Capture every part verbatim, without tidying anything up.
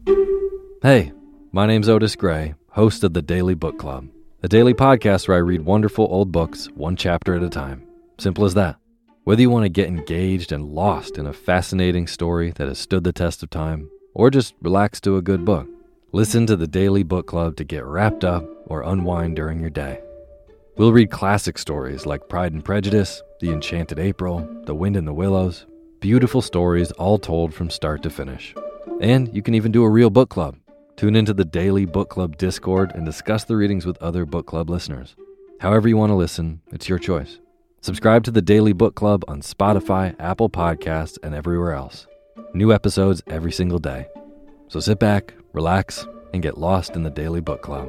Hey, my name's Otis Gray, host of the Daily Book Club, a daily podcast where I read wonderful old books one chapter at a time. Simple as that. Whether you want to get engaged and lost in a fascinating story that has stood the test of time, or just relax to a good book, listen to the Daily Book Club to get wrapped up or unwind during your day. We'll read classic stories like Pride and Prejudice, The Enchanted April, The Wind in the Willows, beautiful stories all told from start to finish. And you can even do a real book club. Tune into the Daily Book Club Discord and discuss the readings with other book club listeners. However you want to listen, it's your choice. Subscribe to the Daily Book Club on Spotify, Apple Podcasts, and everywhere else. New episodes every single day. So sit back, relax, and get lost in the Daily Book Club.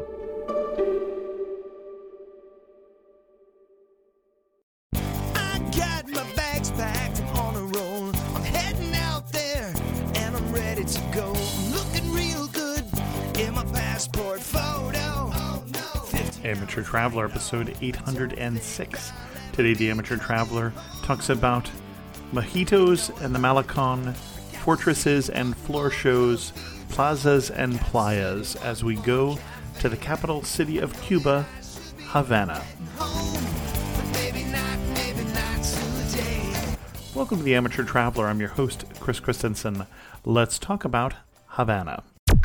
I got my bags packed, I'm on a roll. I'm heading out there, and I'm ready to go. I'm looking real good in my passport photo. Oh, no. Amateur Traveler, episode eight hundred six. Today, the Amateur Traveler talks about mojitos and the Malecon, fortresses and floor shows, plazas and playas, as we go to the capital city of Cuba, Havana. Welcome to the Amateur Traveler. I'm your host, Chris Christensen. Let's talk about Havana.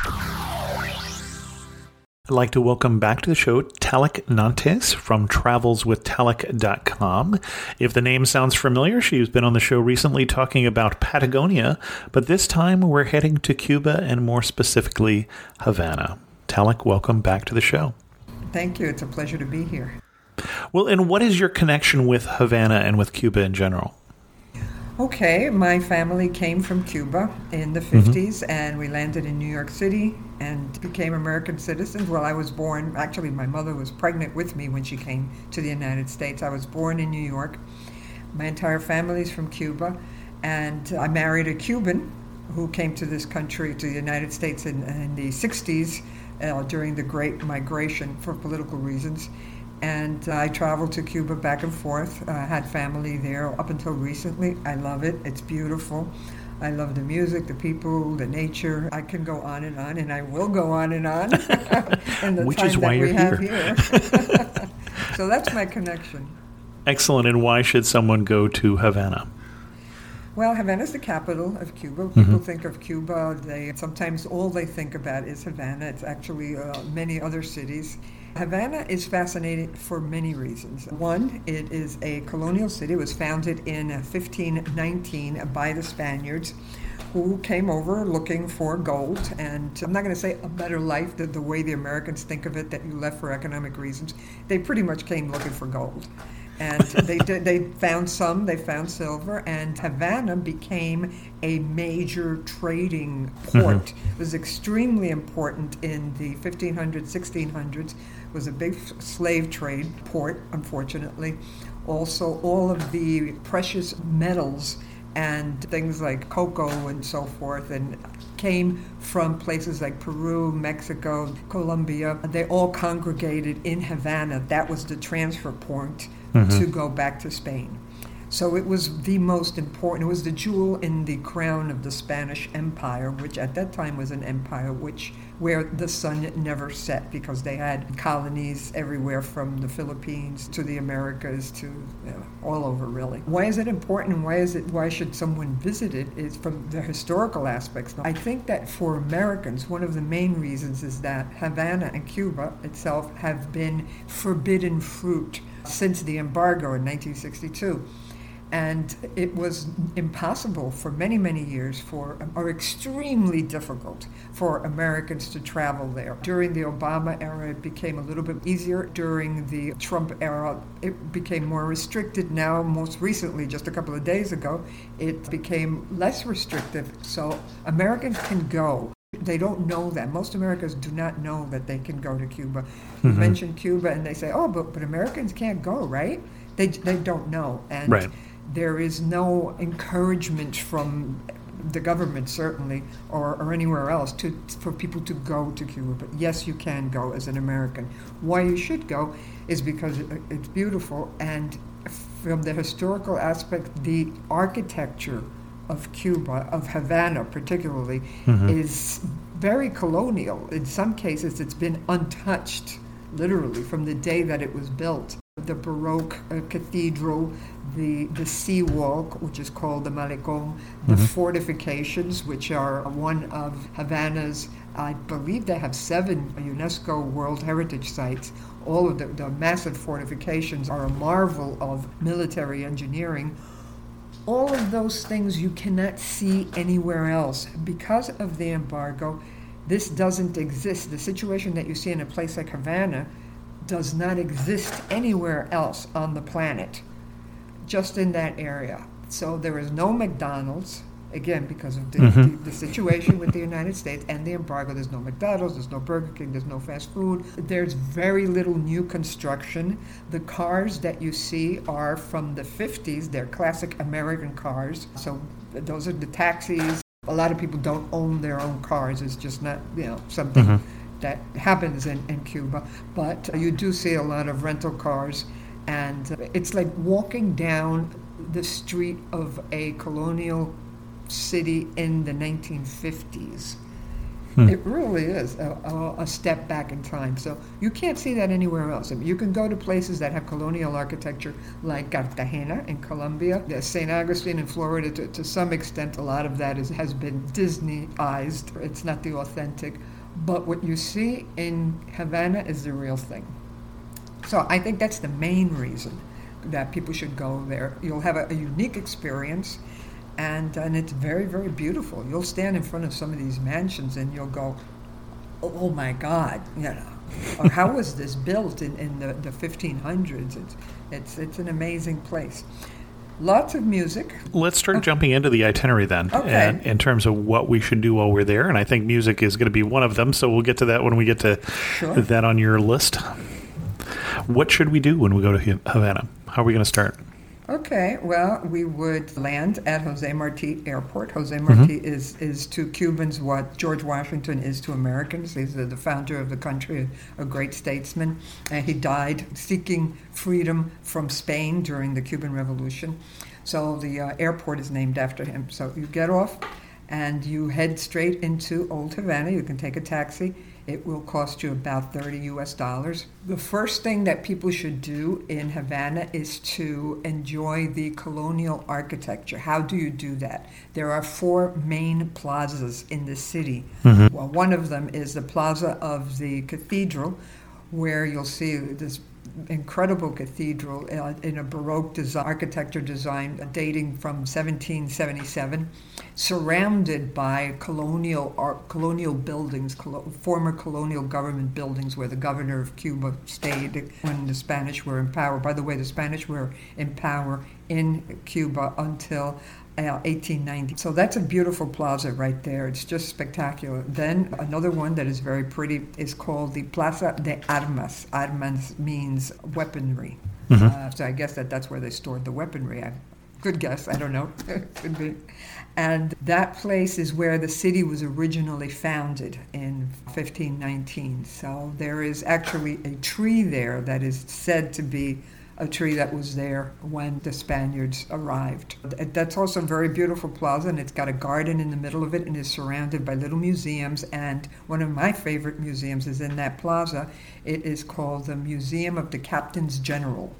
I'd like to welcome back to the show Talik Nantes from travels with talik dot com. If the name sounds familiar, she's been on the show recently talking about Patagonia, but this time we're heading to Cuba and more specifically Havana. Talik, welcome back to the show. Thank you. It's a pleasure to be here. Well, and what is your connection with Havana and with Cuba in general? Okay, my family came from Cuba in the fifties, mm-hmm. and we landed in New York City and became American citizens. Well, I was born, actually my mother was pregnant with me when she came to the United States. I was born in New York. My entire family's from Cuba, and I married a Cuban who came to this country, to the United States in, in the sixties uh, during the Great Migration for political reasons. And uh, I traveled to Cuba back and forth. I uh, had family there up until recently. I love it. It's beautiful. I love the music, the people, the nature. I can go on and on, and I will go on and on. and the Which time is why that we you're have here. here. So that's my connection. Excellent. And why should someone go to Havana? Well, Havana's the capital of Cuba. People Mm-hmm. think of Cuba. They sometimes all they think about is Havana. It's actually uh, many other cities. Havana is fascinating for many reasons. One, it is a colonial city. It was founded in fifteen nineteen by the Spaniards, who came over looking for gold. And I'm not going to say a better life, the, the way the Americans think of it, that you left for economic reasons. They pretty much came looking for gold. And they did, they found some, they found silver, and Havana became a major trading port. Mm-hmm. It was extremely important in the fifteen hundreds, sixteen hundreds. It was a big slave trade port, unfortunately. Also, all of the precious metals and things like cocoa and so forth, and came from places like Peru, Mexico, Colombia. They all congregated in Havana. That was the transfer point mm-hmm. to go back to Spain. So it was the most important. It was the jewel in the crown of the Spanish Empire, which at that time was an empire which where the sun never set, because they had colonies everywhere from the Philippines to the Americas to you know, all over, really. Why is it important, and why is it? Why should someone visit it? Is from the historical aspects. I think that for Americans, one of the main reasons is that Havana and Cuba itself have been forbidden fruit since the embargo in nineteen sixty-two. And it was impossible for many, many years for, or extremely difficult for Americans to travel there. During the Obama era, it became a little bit easier. During the Trump era, it became more restricted. Now, most recently, just a couple of days ago, it became less restrictive. So Americans can go. They don't know that. Most Americans do not know that they can go to Cuba. You mm-hmm. mention Cuba and they say, oh, but, but Americans can't go, right? They they don't know. And right. There is no encouragement from the government, certainly, or, or anywhere else, to for people to go to Cuba. But yes, you can go as an American. Why you should go is because it, it's beautiful, and from the historical aspect, the architecture of Cuba, of Havana particularly, mm-hmm. is very colonial. In some cases, it's been untouched, literally, from the day that it was built. The Baroque uh, cathedral, the, the seawall, which is called the Malecón, the mm-hmm. fortifications, which are one of Havana's, I believe they have seven UNESCO World Heritage Sites. All of the, the massive fortifications are a marvel of military engineering. All of those things you cannot see anywhere else. Because of the embargo, this doesn't exist. The situation that you see in a place like Havana does not exist anywhere else on the planet, just in that area. So there is no McDonald's, again, because of the, mm-hmm. the, the situation with the United States and the embargo. There's no McDonald's, there's no Burger King, there's no fast food. There's very little new construction. The cars that you see are from the fifties. They're classic American cars. So those are the taxis. A lot of people don't own their own cars. It's just not, you know, something mm-hmm. that happens in, in Cuba. But you do see a lot of rental cars. And it's like walking down the street of a colonial city in the nineteen fifties. Hmm. It really is a, a, a step back in time. So you can't see that anywhere else. I mean, you can go to places that have colonial architecture like Cartagena in Colombia, Saint Augustine in Florida. To, to some extent, a lot of that is, has been Disneyized. It's not the authentic. But what you see in Havana is the real thing. So I think that's the main reason that people should go there. You'll have a, a unique experience. And and it's very, very beautiful. You'll stand in front of some of these mansions and you'll go, oh, oh my God, you know, or how was this built in, in the, the fifteen hundreds? It's, it's it's an amazing place. Lots of music. Let's start okay. jumping into the itinerary then, okay. and, in terms of what we should do while we're there. And I think music is going to be one of them, so we'll get to that when we get to sure. that on your list. What should we do when we go to Havana? How are we going to start? Okay, well, we would land at Jose Marti Airport. Jose Marti mm-hmm. is, is to Cubans what George Washington is to Americans. He's the, the founder of the country, a, a great statesman. And he died seeking freedom from Spain during the Cuban Revolution. So the uh, airport is named after him. So you get off and you head straight into Old Havana. You can take a taxi. It will cost you about thirty U S dollars. The first thing that people should do in Havana is to enjoy the colonial architecture. How do you do that? There are four main plazas in the city. Mm-hmm. Well, one of them is the Plaza of the Cathedral, where you'll see this incredible cathedral uh, in a Baroque design, architecture design dating from seventeen seventy-seven, surrounded by colonial art, colonial buildings, colo- former colonial government buildings where the governor of Cuba stayed when the Spanish were in power. By the way, the Spanish were in power in Cuba until Uh, eighteen ninety. So that's a beautiful plaza right there. It's just spectacular. Then another one that is very pretty is called the Plaza de Armas. Armas means weaponry. Mm-hmm. Uh, so I guess that that's where they stored the weaponry. I could guess. I don't know. Could be. And that place is where the city was originally founded in fifteen nineteen. So there is actually a tree there that is said to be a tree that was there when the Spaniards arrived. That's also a very beautiful plaza, and it's got a garden in the middle of it and is surrounded by little museums. And one of my favorite museums is in that plaza. It is called the Museum of the Captains General.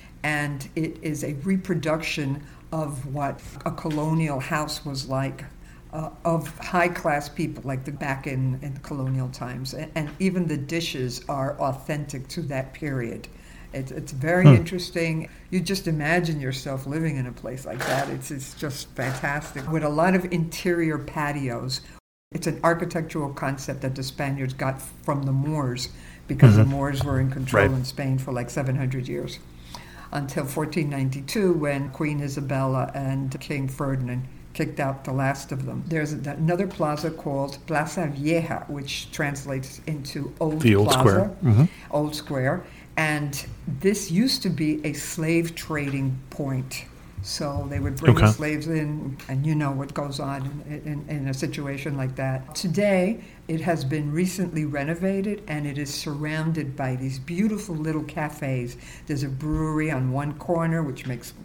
And it is a reproduction of what a colonial house was like, uh, of high-class people, like the back in, in colonial times. And, and even the dishes are authentic to that period. It's, it's very hmm. interesting. You just imagine yourself living in a place like that. It's, it's just fantastic. With a lot of interior patios. It's an architectural concept that the Spaniards got from the Moors, because mm-hmm. the Moors were in control right. in Spain for like seven hundred years, until fourteen ninety-two, when Queen Isabella and King Ferdinand kicked out the last of them. There's another plaza called Plaza Vieja, which translates into Old the Old Plaza, Square. Mm-hmm. Old Square. And this used to be a slave trading point. So they would bring okay. the slaves in, and you know what goes on in, in, in a situation like that. Today, it has been recently renovated, and it is surrounded by these beautiful little cafes. There's a brewery on one corner, which makes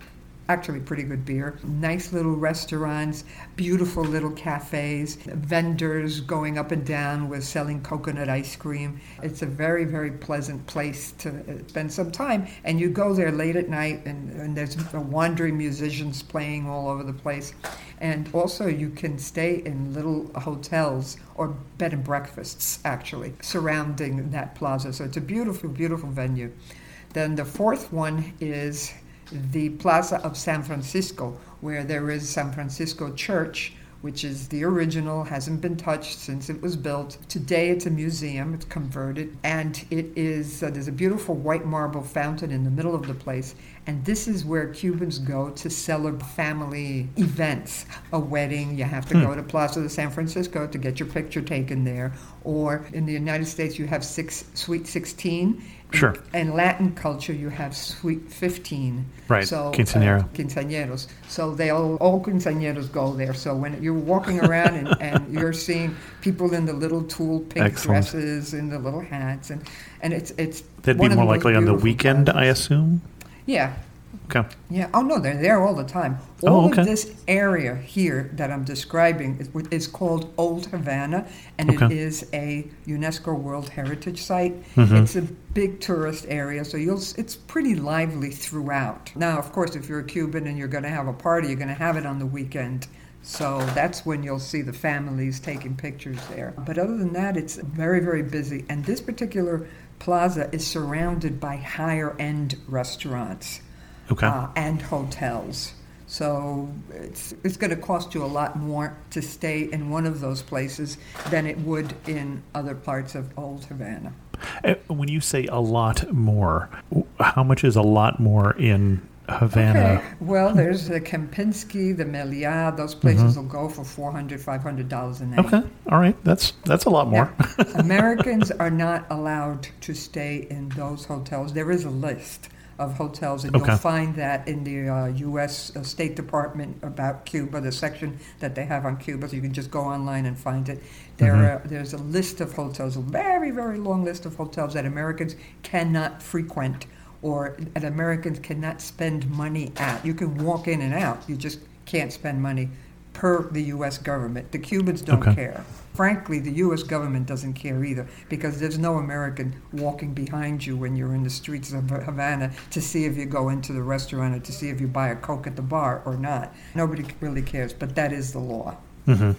actually pretty good beer. Nice little restaurants, beautiful little cafes, vendors going up and down with selling coconut ice cream. It's a very, very pleasant place to spend some time. And you go there late at night, and, and there's wandering musicians playing all over the place. And also you can stay in little hotels or bed and breakfasts, actually, surrounding that plaza. So it's a beautiful, beautiful venue. Then the fourth one is the Plaza of San Francisco, where there is San Francisco Church, which is the original, hasn't been touched since it was built. Today it's a museum, it's converted, and it is, uh, there's a beautiful white marble fountain in the middle of the place, and this is where Cubans go to celebrate family events. A wedding, you have to hmm. go to Plaza de San Francisco to get your picture taken there, or in the United States you have six, Sweet sixteen. Sure. In, in Latin culture, you have Sweet fifteen. Right, so, quinceañero. Uh, quinceañeros. So they all, all quinceañeros go there. So when you're walking around and, and you're seeing people in the little tulle pink Excellent. dresses and the little hats, and, and it's it's That'd one be of more the most likely on the beautiful weekend, plazas. I assume? Yeah. Okay. Yeah. Oh, no, they're there all the time. Oh, All okay. of this area here that I'm describing is, is called Old Havana, and Okay. it is a UNESCO World Heritage Site. Mm-hmm. It's a big tourist area, so you'll it's pretty lively throughout. Now, of course, if you're a Cuban and you're going to have a party, you're going to have it on the weekend. So that's when you'll see the families taking pictures there. But other than that, it's very, very busy. And this particular plaza is surrounded by higher-end restaurants. Okay. Uh, and hotels. So it's it's going to cost you a lot more to stay in one of those places than it would in other parts of Old Havana. Uh, When you say a lot more, w- how much is a lot more in Havana? Okay. Well, there's the Kempinski, the Meliá. Those places will go for four hundred dollars, five hundred dollars a night. Okay. All right. That's that's a lot more. Now, Americans are not allowed to stay in those hotels. There is a list of hotels, and Okay. you'll find that in the uh, U S State Department about Cuba, the section that they have on Cuba, so you can just go online and find it. There, Mhm. are, there's a list of hotels, a very, very long list of hotels that Americans cannot frequent or that Americans cannot spend money at. You can walk in and out, you just can't spend money per the U S government. The Cubans don't Okay. care. Frankly, the U S government doesn't care either, because there's no American walking behind you when you're in the streets of Havana to see if you go into the restaurant or to see if you buy a Coke at the bar or not. Nobody really cares, but that is the law. Mm-hmm.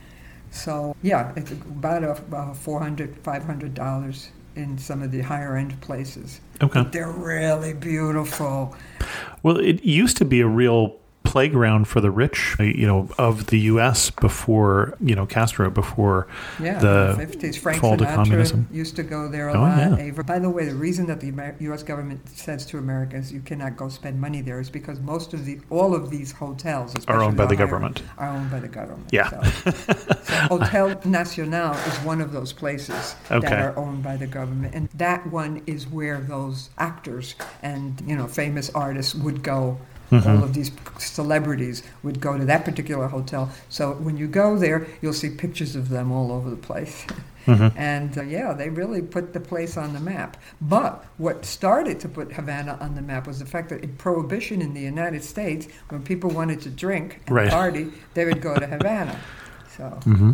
So, yeah, it's about a, about four hundred dollars, five hundred dollars in some of the higher-end places. Okay. But they're really beautiful. Well, it used to be a real playground for the rich, you know, of the U S before, you know, Castro, before Yeah, the in the fifties. Frank fall to Sinatra communism. used to go there a Oh, lot. yeah. Ava- By the way, the reason that the Amer- U S government says to Americans you cannot go spend money there is because most of the all of these hotels Are owned by especially the higher- government. Are owned by the government. Yeah. So, so Hotel Nacional is one of those places Okay. that are owned by the government, and that one is where those actors and you know famous artists would go. Mm-hmm. All of these celebrities would go to that particular hotel. So when you go there, you'll see pictures of them all over the place. Mm-hmm. And uh, yeah, they really put the place on the map. But what started to put Havana on the map was the fact that in Prohibition in the United States, when people wanted to drink and Right. party, they would go to Havana. So Mm-hmm.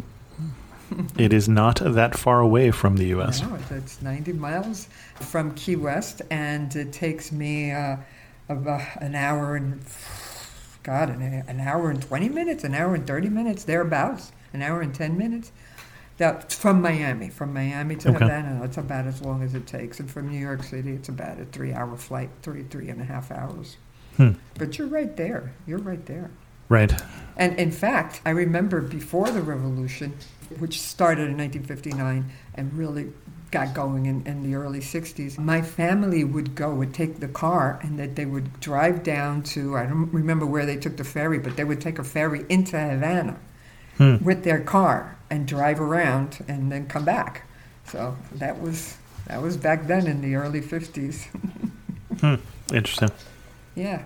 It is not that far away from the U S. no, it's, it's ninety miles from Key West, and it takes me uh, about an hour and God, an, an hour and twenty minutes, an hour and thirty minutes, thereabouts, an hour and ten minutes. That from Miami, from Miami to Okay. Havana, that's about as long as it takes, and from New York City, it's about a three-hour flight, three, three and a half hours. Hmm. But you're right there. You're right there. Right. And in fact, I remember before the revolution, which started in nineteen fifty-nine and really got going in, in the early sixties, my family would go, would take the car, and that they would drive down to, I don't remember where they took the ferry, but they would take a ferry into Havana Hmm. with their car and drive around and then come back. So that was that was back then in the early fifties. Hmm. Interesting. Yeah.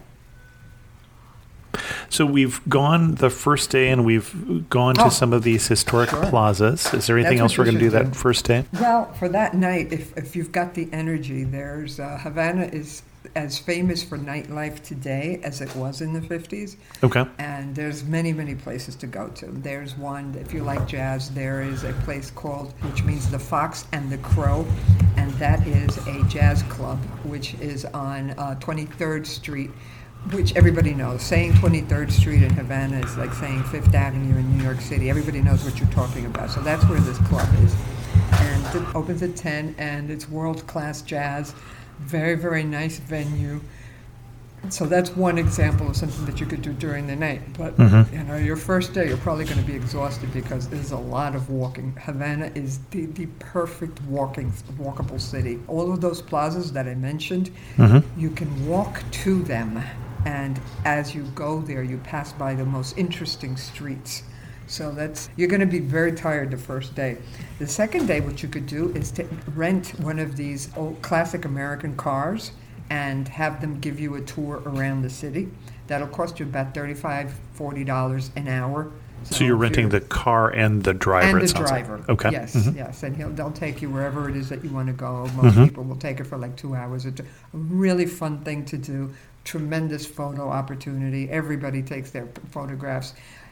So we've gone the first day and we've gone to Oh, some of these historic sure. plazas. Is there anything That's else what we're you going to do should that do. first day? Well, for that night, if, if you've got the energy, there's uh, Havana is as famous for nightlife today as it was in the fifties. Okay. And there's many, many places to go to. There's one, if you like jazz, there is a place called, which means the Fox and the Crow, and that is a jazz club, which is on uh, twenty-third Street, which everybody knows. Saying twenty-third Street in Havana is like saying Fifth Avenue in New York City. Everybody knows what you're talking about. So that's where this club is. And it opens at ten, and it's world-class jazz. Very, very nice venue. So that's one example of something that you could do during the night. But, mm-hmm. you know, your first day, you're probably going to be exhausted because there's a lot of walking. Havana is the, the perfect walking, walkable city. All of those plazas that I mentioned, mm-hmm. you can walk to them. And as you go there, you pass by the most interesting streets. So that's, you're going to be very tired the first day. The second day, what you could do is to rent one of these old classic American cars and have them give you a tour around the city. That'll cost you about thirty-five dollars, forty dollars an hour. So, so you're renting you're, the car and the driver, and it the sounds driver. Like. Okay. Yes, mm-hmm. yes. And he'll, they'll take you wherever it is that you want to go. Most mm-hmm. people will take it for like two hours. It's a really fun thing to do. Tremendous photo opportunity. Everybody takes their photographs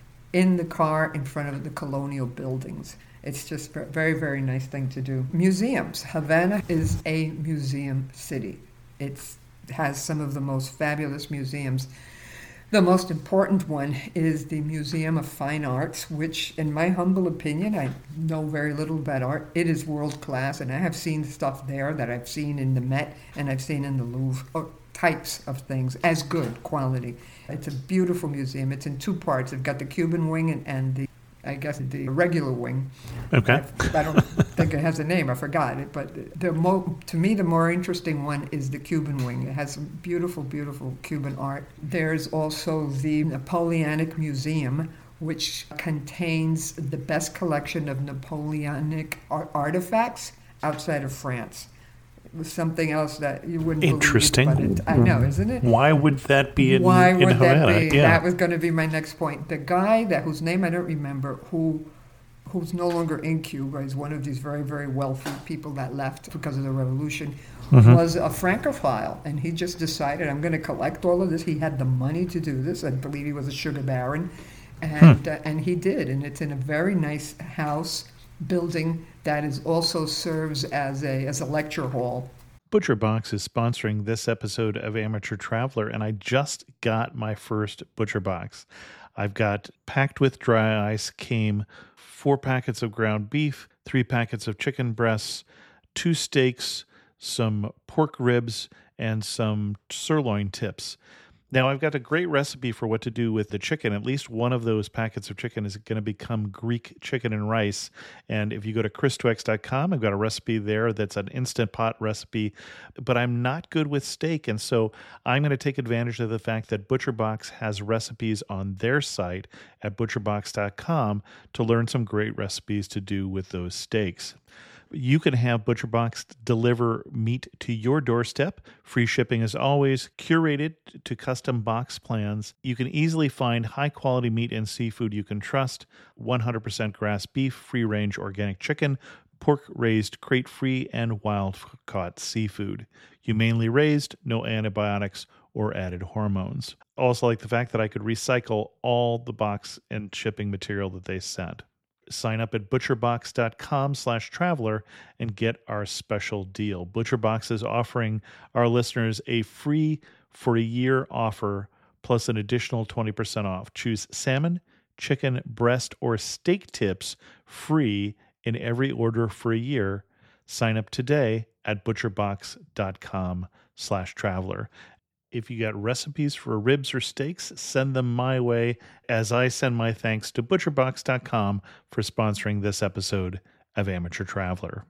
in the car in front of the colonial buildings. It's just a very, very nice thing to do. Museums. Havana is a museum city. It's, it has some of the most fabulous museums. The most important one is the Museum of Fine Arts, which, in my humble opinion, I know very little about art. It is world class, and I have seen stuff there that I've seen in the Met and I've seen in the Louvre, or types of things, as good quality. It's a beautiful museum. It's in two parts. It's got the Cuban wing and, and the, I guess, the regular wing. Okay. I, I don't think it has a name. I forgot it. But the mo- to me, the more interesting one is the Cuban wing. It has some beautiful, beautiful Cuban art. There's also the Napoleonic Museum, which contains the best collection of Napoleonic art- artifacts outside of France. Was something else that you wouldn't Interesting. believe. Interesting. I know, isn't it? Why would that be in, Why in would Havana? that be? Yeah. That was going to be my next point. The guy that whose name I don't remember, who who's no longer in Cuba, is one of these very, very wealthy people that left because of the revolution, mm-hmm. was a Francophile, and he just decided, I'm going to collect all of this. He had the money to do this. I believe he was a sugar baron, and hmm. uh, and he did, and it's in a very nice house building that is also serves as a as a lecture hall. ButcherBox is sponsoring this episode of Amateur Traveler, and I just got my first ButcherBox. I've got, packed with dry ice, came four packets of ground beef, three packets of chicken breasts, two steaks, some pork ribs, and some sirloin tips. Now, I've got a great recipe for what to do with the chicken. At least one of those packets of chicken is going to become Greek chicken and rice. And if you go to chris twex dot com, I've got a recipe there that's an Instant Pot recipe. But I'm not good with steak, and so I'm going to take advantage of the fact that ButcherBox has recipes on their site at butcher box dot com to learn some great recipes to do with those steaks. You can have ButcherBox deliver meat to your doorstep. Free shipping as always, curated to custom box plans. You can easily find high-quality meat and seafood you can trust. one hundred percent grass beef, free-range organic chicken, pork-raised crate-free, and wild-caught seafood. Humanely raised, no antibiotics or added hormones. Also like the fact that I could recycle all the box and shipping material that they sent. Sign up at butcher box dot com slash traveler and get our special deal. ButcherBox is offering our listeners a free for a year offer plus an additional twenty percent off. Choose salmon, chicken, breast, or steak tips free in every order for a year. Sign up today at butcher box dot com slash traveler. If you got recipes for ribs or steaks, send them my way as I send my thanks to butcher box dot com for sponsoring this episode of Amateur Traveler.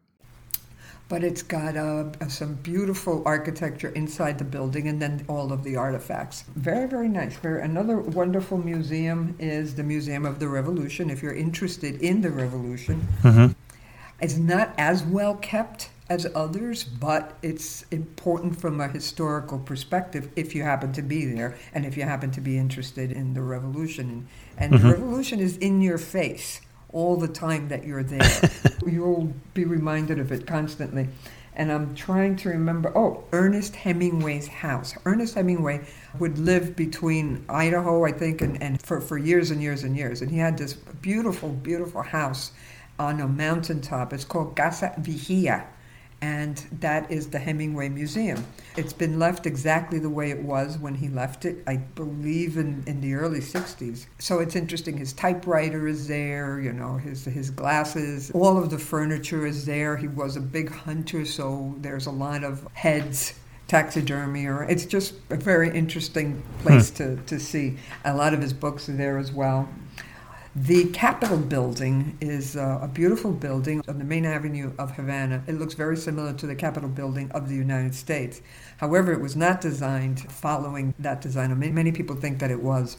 But it's got uh, some beautiful architecture inside the building and then all of the artifacts. Very, very nice. Very, another wonderful museum is the Museum of the Revolution, if you're interested in the Revolution. Mm-hmm. It's not as well kept as others, but it's important from a historical perspective if you happen to be there and if you happen to be interested in the revolution. And mm-hmm. the revolution is in your face all the time that you're there. You'll be reminded of it constantly. And I'm trying to remember, oh, Ernest Hemingway's house. Ernest Hemingway would live between Idaho, I think, and, and for, for years and years and years. And he had this beautiful, beautiful house on a mountaintop. It's called Casa Vigía, and that is the Hemingway Museum. It's been left exactly the way it was when he left it, I believe in, in the early sixties. So it's interesting. His typewriter is there, you know, his his glasses, all of the furniture is there. He was a big hunter, so there's a lot of heads, taxidermy, or it's just a very interesting place hmm. to, to see. A lot of his books are there as well. The Capitol building is uh, a beautiful building on the main avenue of Havana. It looks very similar to the Capitol building of the United States. However, it was not designed following that design. I mean, many people think that it was.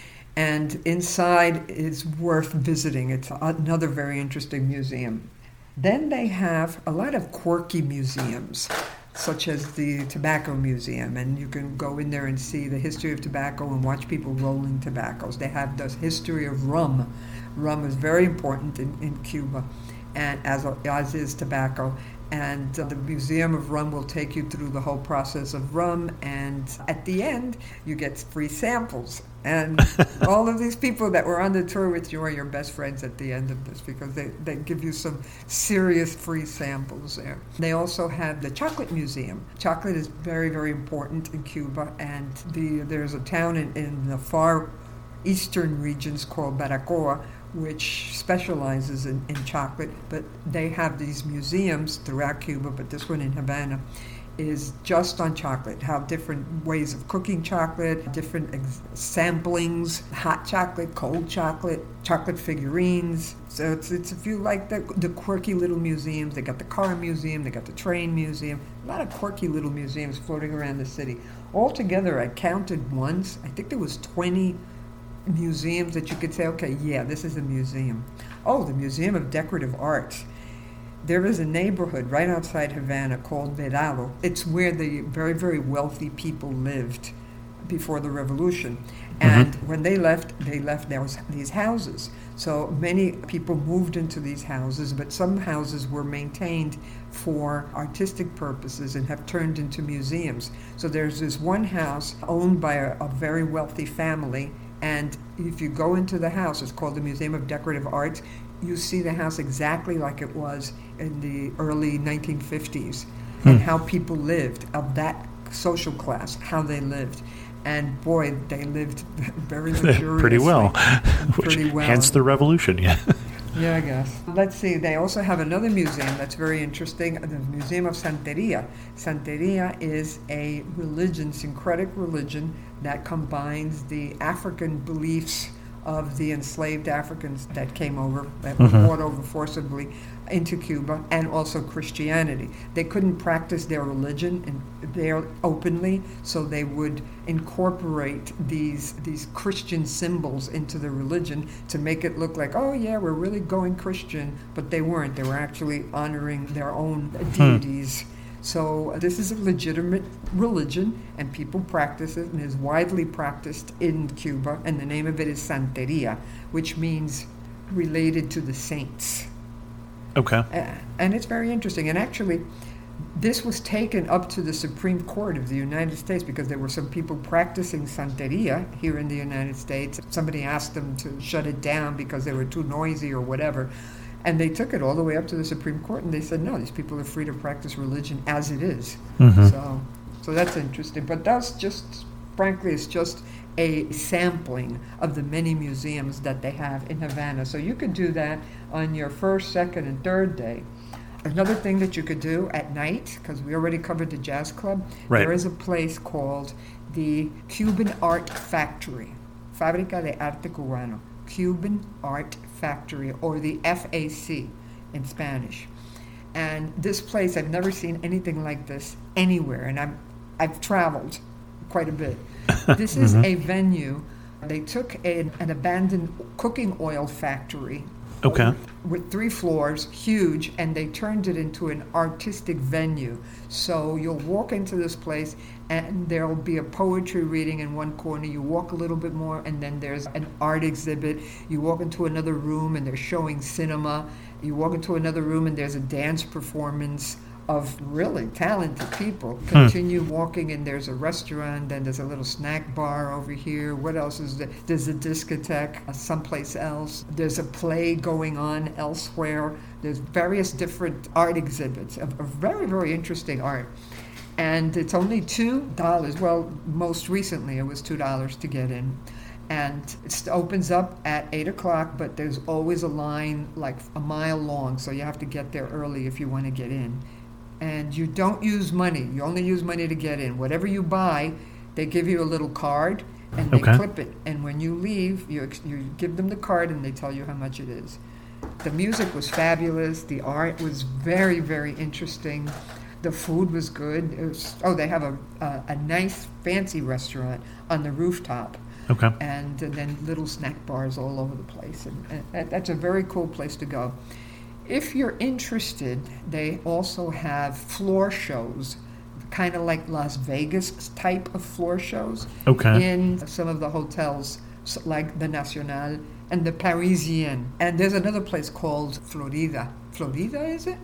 And inside is worth visiting. It's another very interesting museum. Then they have a lot of quirky museums, such as the Tobacco Museum, and you can go in there and see the history of tobacco and watch people rolling tobaccos. They have the history of rum. Rum is very important in, in Cuba, and as, as is tobacco. And uh, the Museum of Rum will take you through the whole process of rum, and at the end, you get free samples. And all of these people that were on the tour with you are your best friends at the end of this, because they, they give you some serious free samples there. They also have the Chocolate Museum. Chocolate is very, very important in Cuba, and the there's a town in, in the far eastern regions called Baracoa, which specializes in, in chocolate, but they have these museums throughout Cuba, but this one in Havana is just on chocolate, how different ways of cooking chocolate, different ex- samplings, hot chocolate, cold chocolate, chocolate figurines. So it's, it's if you like the, the quirky little museums, they got the car museum, they got the train museum, a lot of quirky little museums floating around the city. Altogether, I counted once, I think there was twenty museums that you could say, okay, yeah, this is a museum. Oh, the Museum of Decorative Arts. There is a neighborhood right outside Havana called Vedado. It's where the very, very wealthy people lived before the revolution. And mm-hmm. when they left, they left there was these houses. So many people moved into these houses, but some houses were maintained for artistic purposes and have turned into museums. So there's this one house owned by a, a very wealthy family, and if you go into the house, it's called the Museum of Decorative Arts, you see the house exactly like it was in the early nineteen fifties, hmm. and how people lived, of that social class, how they lived. And boy, they lived very luxuriously. Pretty well. Pretty well. Hence the revolution, yeah. Yeah, I guess. Let's see, they also have another museum that's very interesting, the Museum of Santeria. Santeria is a religion, syncretic religion, that combines the African beliefs of the enslaved Africans that came over, that were mm-hmm. brought over forcibly into Cuba, and also Christianity. They couldn't practice their religion in, there openly, so they would incorporate these these Christian symbols into the religion to make it look like, oh yeah, we're really going Christian, but they weren't. They were actually honoring their own deities. Hmm. So this is a legitimate religion, and people practice it, and is widely practiced in Cuba, and the name of it is Santeria, which means related to the saints. Okay. Uh, and it's very interesting. And actually, this was taken up to the Supreme Court of the United States because there were some people practicing Santeria here in the United States. Somebody asked them to shut it down because they were too noisy or whatever. And they took it all the way up to the Supreme Court, and they said, no, these people are free to practice religion as it is. Mm-hmm. So so that's interesting. But that's just, frankly, it's just a sampling of the many museums that they have in Havana. So you could do that on your first, second, and third day. Another thing that you could do at night, because we already covered the jazz club, right. There is a place called the Cuban Art Factory, Fábrica de Arte Cubano, Cuban Art Factory, or the F A C in Spanish. And this place, I've never seen anything like this anywhere, and I'm, I've traveled quite a bit. This is mm-hmm. a venue. They took a, an abandoned cooking oil factory okay. with three floors, huge, and they turned it into an artistic venue. So you'll walk into this place, and there'll be a poetry reading in one corner. You walk a little bit more, and then there's an art exhibit. You walk into another room, and they're showing cinema. You walk into another room, and there's a dance performance. of really talented people continue walking, and there's a restaurant, then there's a little snack bar over here. What else is there? There's a discotheque uh, someplace else. There's a play going on elsewhere. There's various different art exhibits of, of very, very interesting art. And it's only two dollars. Well, most recently it was two dollars to get in. And it opens up at eight o'clock, but there's always a line like a mile long, so you have to get there early if you want to get in. And you don't use money. You only use money to get in. Whatever you buy, they give you a little card, and they Okay. clip it. And when you leave, you, ex- you give them the card, and they tell you how much it is. The music was fabulous. The art was very, very interesting. The food was good. It was, oh, they have a, a, a nice, fancy restaurant on the rooftop. Okay. And, and then little snack bars all over the place. And, and that, that's a very cool place to go. If you're interested, they also have floor shows, kind of like Las Vegas type of floor shows. Okay. In some of the hotels, s- like the Nacional and the Parisien. And there's another place called Florida. Florida, is it?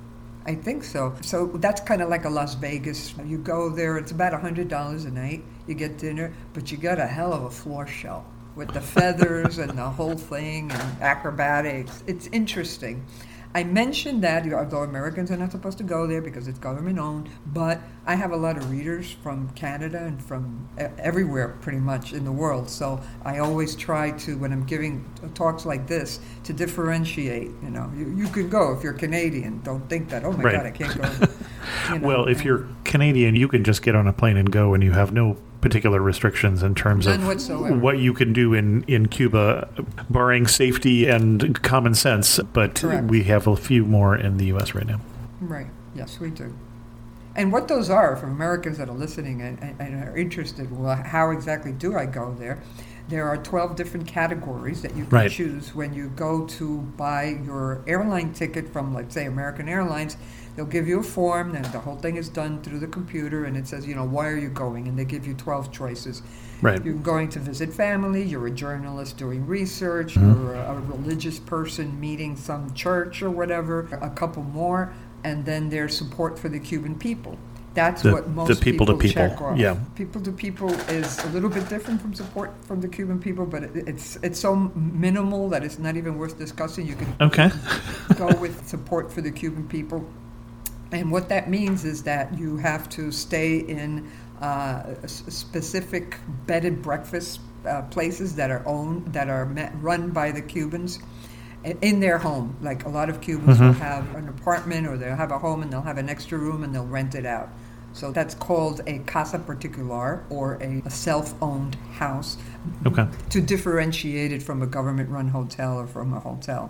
I think so. So that's kind of like a Las Vegas. You go there, it's about one hundred dollars a night. You get dinner, but you get a hell of a floor show with the feathers and the whole thing and acrobatics. It's interesting. I mentioned that, although Americans are not supposed to go there because it's government owned, but I have a lot of readers from Canada and from e- everywhere pretty much in the world. So I always try to, when I'm giving talks like this, to differentiate. You know, you, you can go if you're Canadian. Don't think that, oh my Right. God, I can't go. You know, Well, if and you're Canadian, you can just get on a plane and go, and you have no particular restrictions in terms None of whatsoever. what you can do in, in Cuba, barring safety and common sense. But Correct. we have a few more in the U S right now. Right. Yes, we do. And what those are, for Americans that are listening and, and, and are interested, well, how exactly do I go there? There are twelve different categories that you can Right. choose when you go to buy your airline ticket from, let's say, American Airlines. They'll give you a form, and the whole thing is done through the computer, and it says, you know, why are you going? And they give you twelve choices. Right. You're going to visit family, you're a journalist doing research, Mm-hmm. you're a, a religious person meeting some church or whatever, a couple more, and then there's support for the Cuban people. That's The- what most the people to people, check off. yeah. People to people is a little bit different from support from the Cuban people, but it, it's it's so minimal that it's not even worth discussing. You can Okay. go with support for the Cuban people. And what that means is that you have to stay in uh, s- specific bed and breakfast uh, places that are owned, that are met, run by the Cubans i- in their home. Like a lot of Cubans will have an apartment, or they'll have a home and they'll have an extra room and they'll rent it out. So that's called a casa particular, or a, a self-owned house, Okay. to differentiate it from a government-run hotel or from a hotel.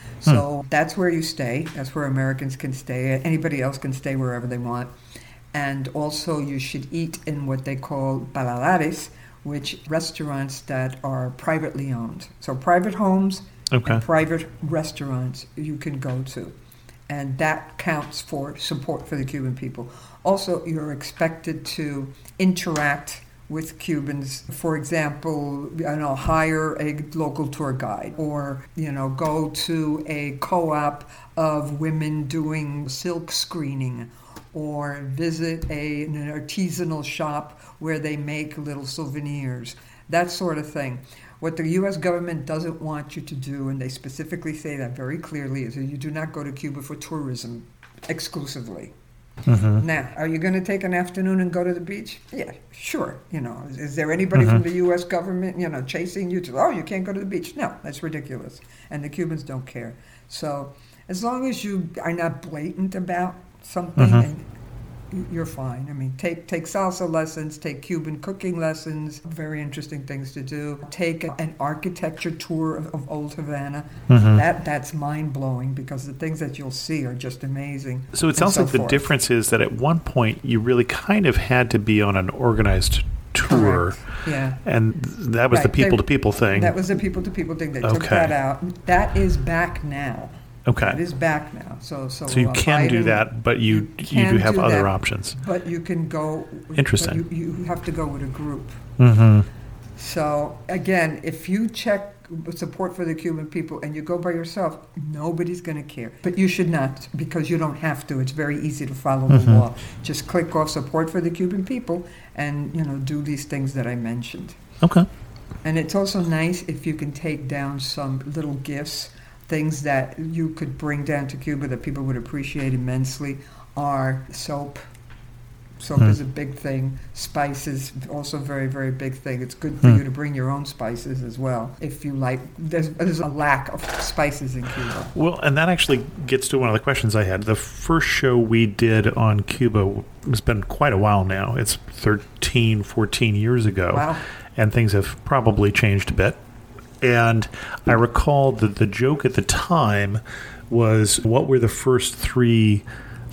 So that's where you stay. That's where Americans can stay. Anybody else can stay wherever they want. And also you should eat in what they call paladares, which restaurants that are privately owned. So private homes Okay. and private restaurants you can go to. And that counts for support for the Cuban people. Also, you're expected to interact with Cubans. For example, you know, hire a local tour guide, or, you know, go to a co-op of women doing silk screening, or visit a, an artisanal shop where they make little souvenirs, that sort of thing. What the U S government doesn't want you to do, and they specifically say that very clearly, is that you do not go to Cuba for tourism exclusively. Mm-hmm. Now, are you going to take an afternoon and go to the beach? Yeah, sure. You know, is, is there anybody from the U S government, you know, chasing you to, oh, you can't go to the beach? No, that's ridiculous. And the Cubans don't care. So as long as you are not blatant about something, Mhm. and y- you're fine. I mean, take take salsa lessons, take Cuban cooking lessons, very interesting things to do. Take a- an architecture tour of, of Old Havana. Mhm. That That's mind-blowing, because the things that you'll see are just amazing. So it and sounds so like the forth. difference is that at one point you really kind of had to be on an organized tour, Correct. Yeah. and that was the Right, they- people-to-people thing. That was the people-to-people thing. They took Okay. that out. That is back now. Okay. That is back now. So, so, So you uh, can do Biden- that, but you you, can do have do other that, options. But you can go. Interesting. But you, you have to go with a group. Mm-hmm. So again, if you check support for the Cuban people and you go by yourself, nobody's going to care. But you should not, because you don't have to. It's very easy to follow the Mm-hmm. law. Just click off support for the Cuban people and, you know, do these things that I mentioned. Okay. And it's also nice if you can take down some little gifts, things that you could bring down to Cuba that people would appreciate immensely are soap. Soap Mm. is a big thing. Spices, also very, very big thing. It's good for Mm. you to bring your own spices as well. If you like, there's, there's a lack of spices in Cuba. Well, and that actually gets to one of the questions I had. The first show we did on Cuba, it's been quite a while now. It's thirteen, fourteen years ago. Wow. And things have probably changed a bit. And I recall that the joke at the time was, what were the first three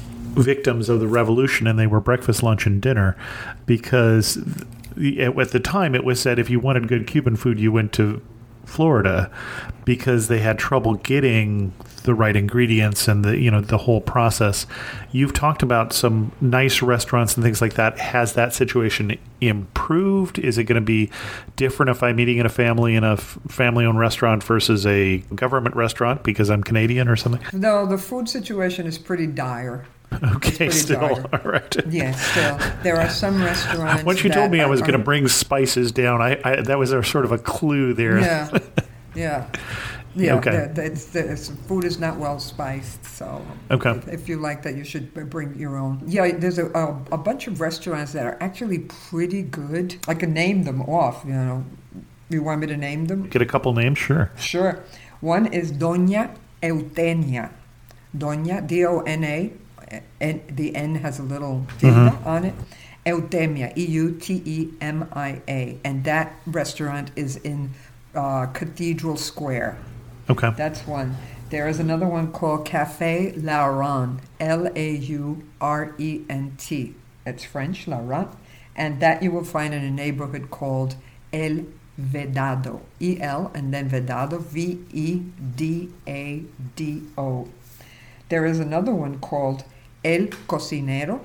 victims of the revolution? And they were breakfast, lunch, and dinner, because the, at the time it was said if you wanted good Cuban food, you went to Florida, because they had trouble getting the right ingredients and the you know the whole process. You've talked about some nice restaurants and things like that. Has that situation improved? Is it going to be different if I'm eating in a family in a f- family-owned restaurant versus a government restaurant because I'm Canadian or something? No, the food situation is pretty dire. Okay, pretty still dire. all right. Yes, still. There are some restaurants. Once you told that me I are- was going to are- bring spices down, I, I that was a sort of a clue there. Yeah, yeah. Yeah, Okay. the, the, it's, the it's, food is not well spiced, so Okay. if, if you like that, you should b- bring your own. Yeah, there's a, a, a bunch of restaurants that are actually pretty good. I can name them off, you know. You want me to name them? Get a couple names, sure. Sure. One is Doña Eutenia. Doña, D O N A, and the N has a little tilde on it. Eutemia, E U T E M I A. And that restaurant is in uh, Cathedral Square. Okay. That's one. There is another one called Café Laurent, L A U R E N T. It's French, Laurent. And that you will find in a neighborhood called El Vedado, E L and then Vedado, V E D A D O. There is another one called El Cocinero.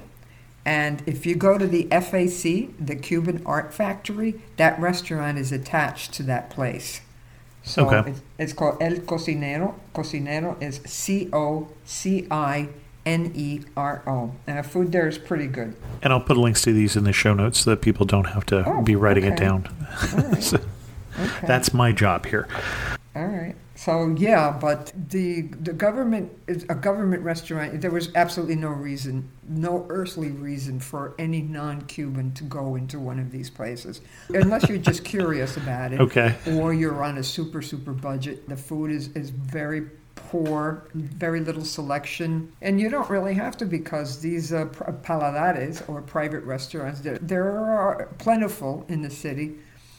And if you go to the F A C, the Cuban Art Factory, that restaurant is attached to that place. So Okay. it's, it's called El Cocinero. Cocinero is C O C I N E R O. And the food there is pretty good. And I'll put links to these in the show notes so that people don't have to Oh, be writing it okay. down. All right. So Okay. that's my job here. All right. So yeah, but the the government is a government restaurant. There was absolutely no reason, no earthly reason for any non-Cuban to go into one of these places, unless you're just curious about it. Okay. Or you're on a super super budget. The food is is very poor, very little selection, and you don't really have to, because these uh, pr- paladares or private restaurants, there there are plentiful in the city.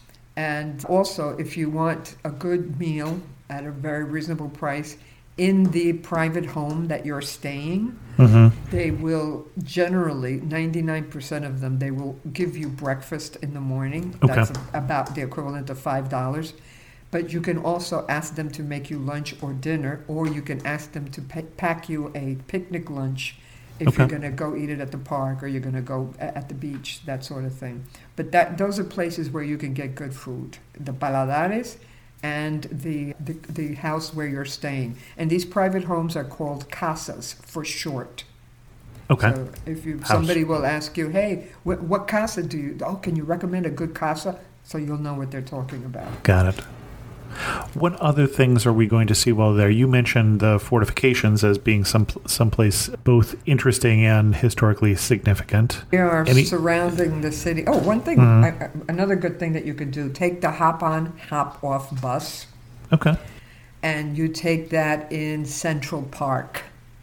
And also, if you want a good meal at a very reasonable price in the private home that you're staying, Mm-hmm. they will generally, ninety-nine percent of them, they will give you breakfast in the morning. Okay. That's a- about the equivalent of five dollars. But you can also ask them to make you lunch or dinner, or you can ask them to pa- pack you a picnic lunch if Okay. you're going to go eat it at the park or you're going to go a- at the beach, that sort of thing. But that those are places where you can get good food. The paladares and the, the the house where you're staying. And these private homes are called casas for short. Okay. So if you House. somebody will ask you, hey, what, what casa do you, oh, can you recommend a good casa? So you'll know what they're talking about. Got it. What other things are we going to see while there? You mentioned the fortifications as being some someplace both interesting and historically significant. They are Any- surrounding the city. Oh, one thing, Mhm. I, I- another good thing that you could do, take the hop-on, hop-off bus, Okay. and you take that in Central Park,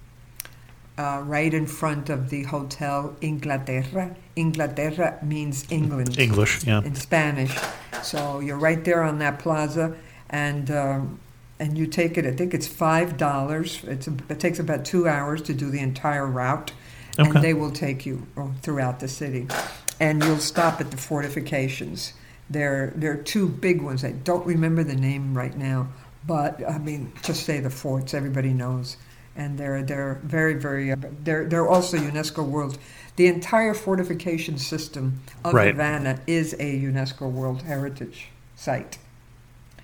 uh, right in front of the Hotel Inglaterra. Inglaterra means England English, yeah. in Spanish. So you're right there on that plaza, and um, and you take it. I think it's five dollars. It's a, it takes about two hours to do the entire route, Okay. and they will take you uh, throughout the city, and you'll stop at the fortifications. There there are two big ones. I don't remember the name right now, but I mean, just say the forts. Everybody knows, and they're they're very very. Uh, they're they're also UNESCO World. The entire fortification system of Right. Havana is a UNESCO World Heritage Site.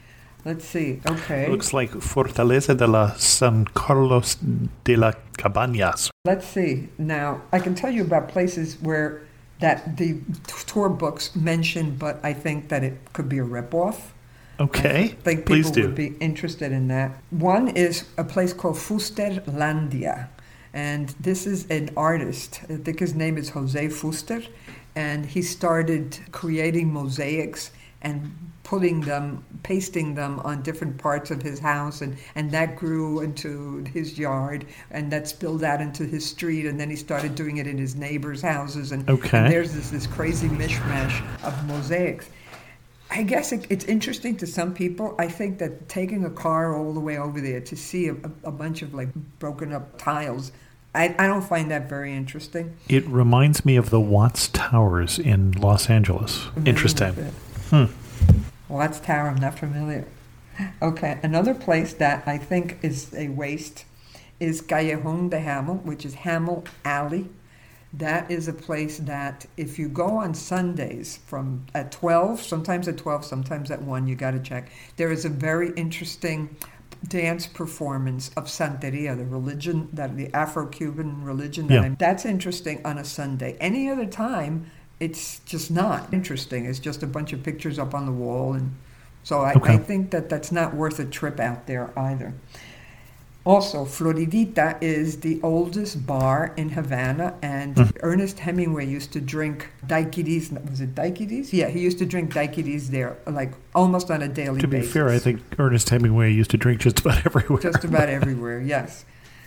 Let's see. Okay. It looks like Fortaleza de la San Carlos de la Cabañas. Let's see. Now, I can tell you about places where that the t- tour books mention, but I think that it could be a ripoff. Okay. I think Please people do. would be interested in that. One is a place called Fusterlandia. And this is an artist. I think his name is Jose Fuster. And he started creating mosaics and putting them, pasting them on different parts of his house, and, and that grew into his yard, and that spilled out into his street, and then he started doing it in his neighbors' houses, and, Okay. and there's this, this crazy mishmash of mosaics. I guess it, it's interesting to some people. I think that taking a car all the way over there to see a, a bunch of like broken up tiles, I, I don't find that very interesting. It reminds me of the Watts Towers in Los Angeles. Interesting. Hmm. Watts Tower, I'm not familiar. Okay, another place that I think is a waste is Callejón de Hamel, which is Hamel Alley. That is a place that if you go on Sundays from at twelve, sometimes at twelve, sometimes at one, you got to check. There is a very interesting dance performance of Santeria, the religion, that the Afro-Cuban religion. That Yeah. I'm, that's interesting on a Sunday. Any other time, it's just not interesting. It's just a bunch of pictures up on the wall. And so I, Okay. I think that that's not worth a trip out there either. Also, Floridita is the oldest bar in Havana, and Mm. Ernest Hemingway used to drink daiquiris. Was it daiquiris? Yeah, he used to drink daiquiris there, like almost on a daily To be basis. fair, I think Ernest Hemingway used to drink just about everywhere. Just about everywhere, yes.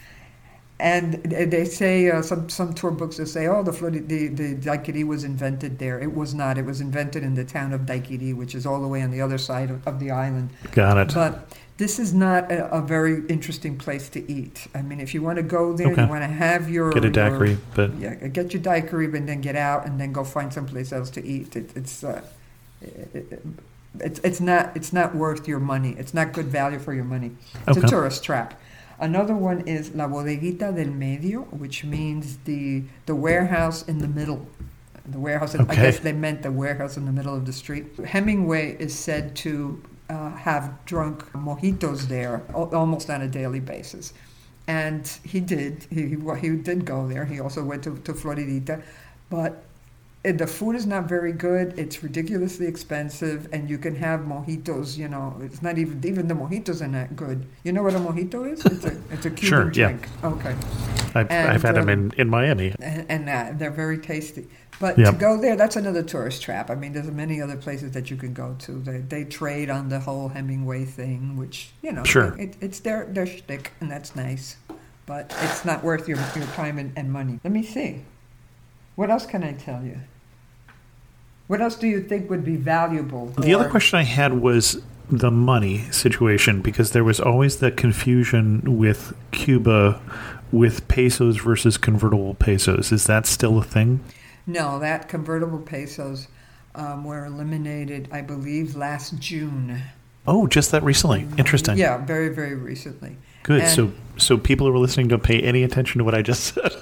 And they say, uh, some, some tour books will say, oh, the, Flori- the the daiquiri was invented there. It was not. It was invented in the town of Daiquiri, which is all the way on the other side of, of the island. Got it. But this is not a, a very interesting place to eat. I mean, if you want to go there, Okay. you want to have your... Get a daiquiri, your- but Yeah, get your daiquiri, but then get out and then go find someplace else to eat. It, it's... Uh, it, it, it's it's not it's not worth your money. It's not good value for your money. It's Okay. a tourist trap. Another one is La Bodeguita del Medio, which means the the warehouse in the middle. The warehouse, in, I Okay. guess they meant the warehouse in the middle of the street. Hemingway is said to uh, have drunk mojitos there al- almost on a daily basis. And he did. He, he, wa- he did go there. He also went to, to Floridita. But uh, the food is not very good. It's ridiculously expensive. And you can have mojitos, you know. It's not even, even the mojitos are not good. You know what a mojito is? It's a, it's a Cuban Sure, yeah. drink. Okay. I've, And, I've had them um, in, in Miami. And, and uh, they're very tasty. But Yep. to go there, that's another tourist trap. I mean, there's many other places that you can go to. They, they trade on the whole Hemingway thing, which, you know, Sure. it, it's their, their shtick, and that's nice. But it's not worth your, your time and, and money. Let me see. What else can I tell you? What else do you think would be valuable? The other or- question I had was the money situation, because there was always the confusion with Cuba with pesos versus convertible pesos. Is that still a thing? No, that convertible pesos um, were eliminated, I believe, last June. Oh, just that recently. Interesting. Yeah, very, very recently. Good. And- so so people who are listening don't pay any attention to what I just said.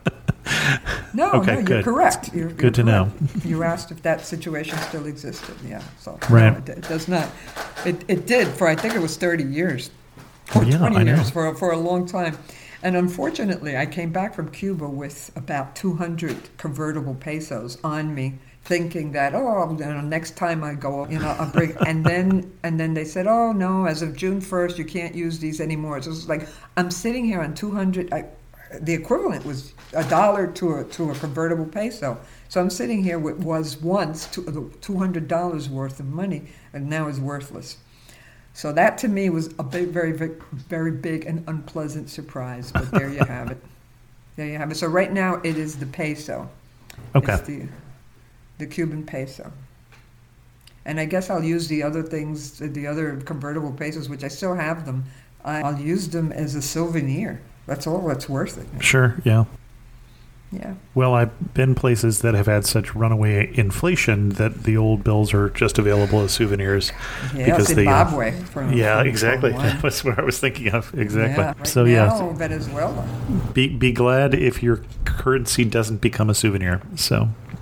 No, Okay, no, you're good. correct. You're, Good you're to know. correct. You asked if that situation still existed. Yeah, so Right. no, it, it does not. It it did for I think it was thirty years, Oh, or yeah, twenty I know. years for for a long time. And unfortunately, I came back from Cuba with about two hundred convertible pesos on me, thinking that oh, you know, next time I go, you know, I'll bring. And then and then they said, oh no, as of June first, you can't use these anymore. So it's like I'm sitting here on two hundred. I, the equivalent was a dollar to a to a convertible peso. So I'm sitting here with was once two hundred dollars worth of money, and now is worthless. So that to me was a big, very, very, very big and unpleasant surprise. But there you have it. There you have it. So right now it is the peso. Okay. It's the, the Cuban peso. And I guess I'll use the other things, the other convertible pesos, which I still have them. I'll use them as a souvenir. That's all that's worth it. Sure. Yeah. Yeah. Well, I've been places that have had such runaway inflation that the old bills are just available as souvenirs. Yeah, because they, uh, Zimbabwe. for, Yeah, for- exactly. for one. That was what I was thinking of. Exactly. Yeah, right so now, yeah, Venezuela. be be glad if your currency doesn't become a souvenir. So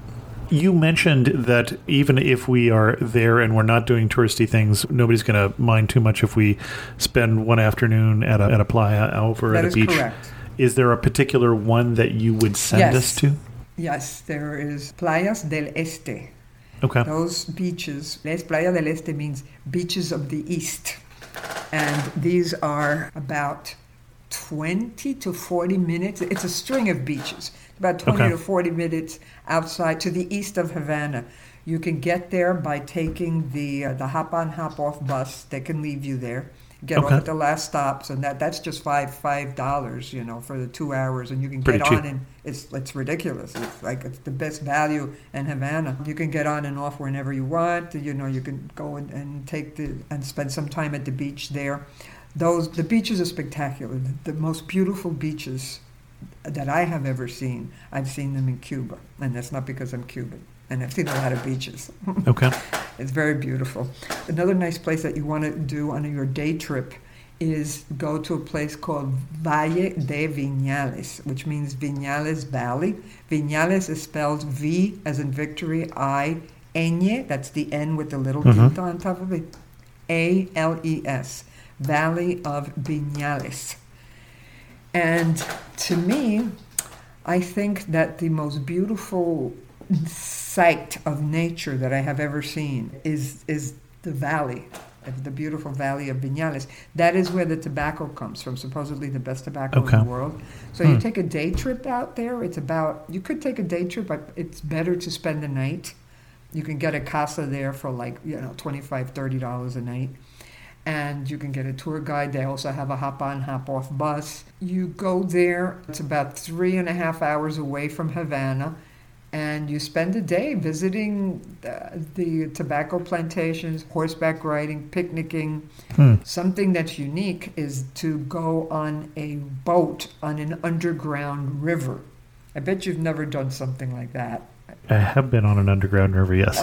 You mentioned that even if we are there and we're not doing touristy things, nobody's going to mind too much if we spend one afternoon at a, at a playa over That at a is beach. correct. Is there a particular one that you would send Yes. us to? Yes, there is Playas del Este. Okay. Those beaches, Les Playa del Este means beaches of the east. And these are about twenty to forty minutes. It's a string of beaches, about twenty Okay. to forty minutes outside to the east of Havana. You can get there by taking the uh, the hop-on, hop-off bus. They can leave you there. Get Okay. off at the last stops, and that, that's just five five dollars, you know, for the two hours, and you can Pretty get cheap. on, and it's it's ridiculous. It's like it's the best value in Havana. You can get on and off whenever you want. You know, you can go and, and take the and spend some time at the beach there. Those the beaches are spectacular. The, the most beautiful beaches that I have ever seen. I've seen them in Cuba, and that's not because I'm Cuban. And I've seen a lot of beaches. Okay. It's very beautiful. Another nice place that you want to do on your day trip is go to a place called Valle de Viñales, which means Viñales Valley. Viñales is spelled V as in victory, I, Ñ, that's the N with the little Mhm. tilde on top of it, A L E S, Valley of Viñales. And to me, I think that the most beautiful sight of nature that I have ever seen is is the valley, the beautiful valley of Viñales. That is where the tobacco comes from, supposedly the best tobacco Okay. in the world. So Hmm. you take a day trip out there. It's about, you could take a day trip, but it's better to spend the night. You can get a casa there for like, you know, twenty-five dollars, thirty dollars a night. And you can get a tour guide. They also have a hop-on, hop-off bus. You go there. It's about three and a half hours away from Havana. And you spend a day visiting uh, the tobacco plantations, horseback riding, picnicking. Hmm. Something that's unique is to go on a boat on an underground river. I bet you've never done something like that. I have been on an underground river, yes.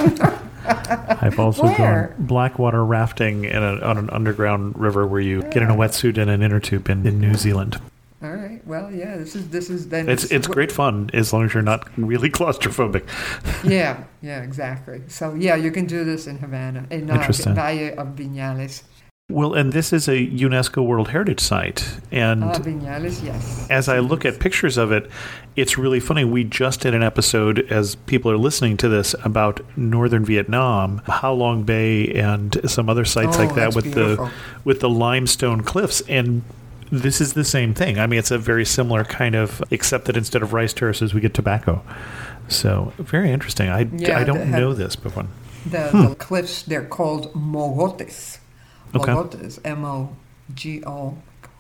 I've also Where? gone blackwater rafting in a, on an underground river where you get in a wetsuit and an inner tube in, in New Zealand. All right. Well, yeah. This is this is then. It's it's great fun as long as you're not really claustrophobic. Yeah. Yeah. Exactly. So yeah, you can do this in Havana, in uh, Interesting. Valle of Viñales. Well, and this is a UNESCO World Heritage Site, and Ah, Viñales, yes. as I look at pictures of it, it's really funny. We just did an episode, as people are listening to this, about northern Vietnam, Ha Long Bay, and some other sites Oh, like that that's with beautiful. the with the limestone cliffs. And this is the same thing. I mean, it's a very similar kind of, except that instead of rice terraces, we get tobacco. So very interesting. I, Yeah, I don't they have- know this before. The, Hmm. the cliffs, they're called mogotes. Okay. Mogotes, M O G O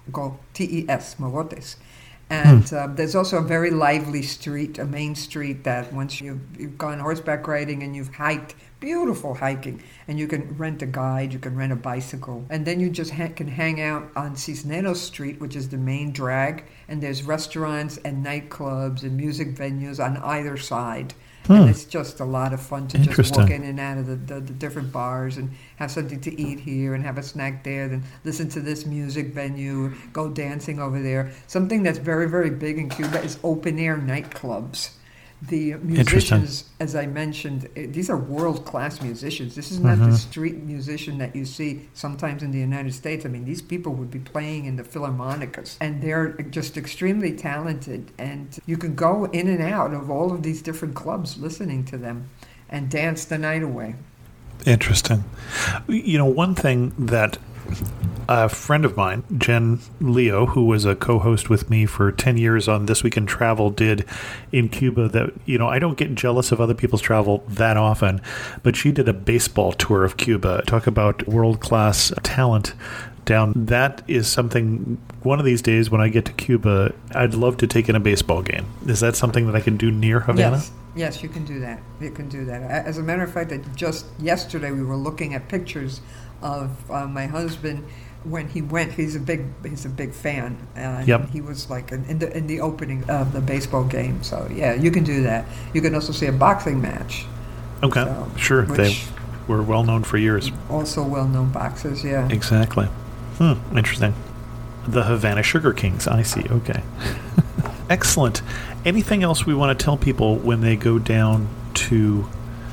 T E S, Mogotes. And Hmm. uh, there's also a very lively street, a main street that once you've, you've gone horseback riding and you've hiked, beautiful hiking, and you can rent a guide, you can rent a bicycle, and then you just ha- can hang out on Cisneros Street, which is the main drag, and there's restaurants and nightclubs and music venues on either side. And it's just a lot of fun to just walk Interesting. in and out of the, the, the different bars and have something to eat here and have a snack there, then listen to this music venue, go dancing over there. Something that's very, very big in Cuba is open-air nightclubs. The musicians, as I mentioned, eh, these are world-class musicians. This is not the street musician that you see sometimes in the United States. I mean, these people would be playing in the Philharmonicas, and they're just extremely talented. And you can go in and out of all of these different clubs listening to them and dance the night away. Interesting. You know, one thing that a friend of mine, Jen Leo, who was a co-host with me for ten years on This Week in Travel, did in Cuba that, you know, I don't get jealous of other people's travel that often, but she did a baseball tour of Cuba. Talk about world-class talent down. That is something, one of these days when I get to Cuba, I'd love to take in a baseball game. Is that something that I can do near Havana? Yes, yes, you can do that. You can do that. As a matter of fact, that just yesterday we were looking at pictures of uh, my husband when he went. He's a big, he's a big fan. And Yep. he was like in, in the in the opening of the baseball game. So yeah, you can do that. You can also see a boxing match. Okay, So, sure. They which- were well known for years. Also well-known boxers. Yeah. Exactly. Hmm, interesting. The Havana Sugar Kings. I see. Okay. Excellent. Anything else we want to tell people when they go down to